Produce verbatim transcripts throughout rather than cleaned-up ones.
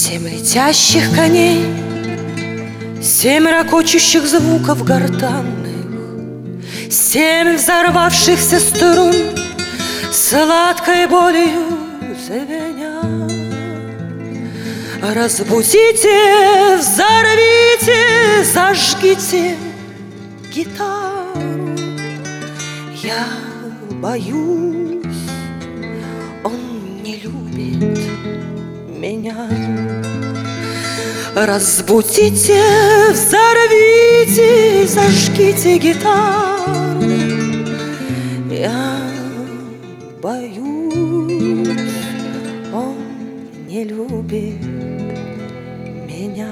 Семь летящих коней, семь ракочущих звуков гортанных, семь взорвавшихся струн, сладкой болью звеня. Разбудите, взорвите, зажгите гитару. Я боюсь, он не любит меня. Разбудите, взорвите, зажгите гитару. Я боюсь, он не любит меня.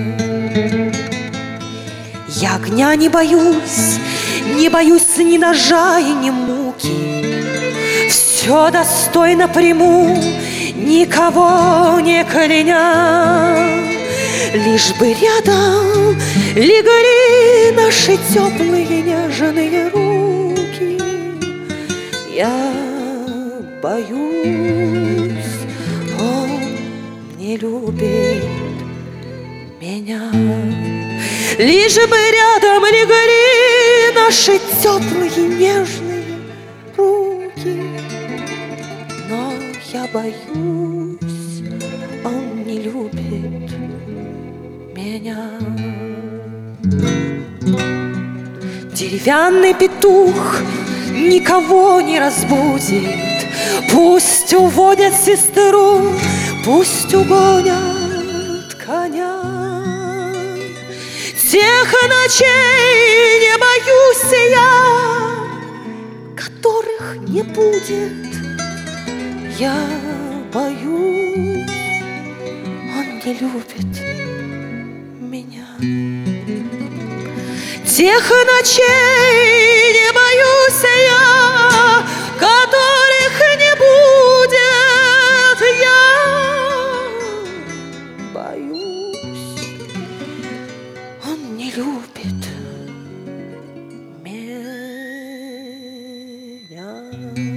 Я огня не боюсь, не боюсь ни ножа и ни муки. Все достойно приму, никого не кляня. Лишь бы рядом легли наши теплые нежные руки. Я боюсь, он не любит меня. Лишь бы рядом легли наши теплые нежные руки. Но я боюсь, он не любит меня. Деревянный петух никого не разбудит. Пусть уводят сестру, пусть угонят коня. Тех ночей не боюсь я, которых не будет. Я боюсь, он не любит меня. Тех ночей не боюсь я, которых не будет. Я боюсь, он не любит меня.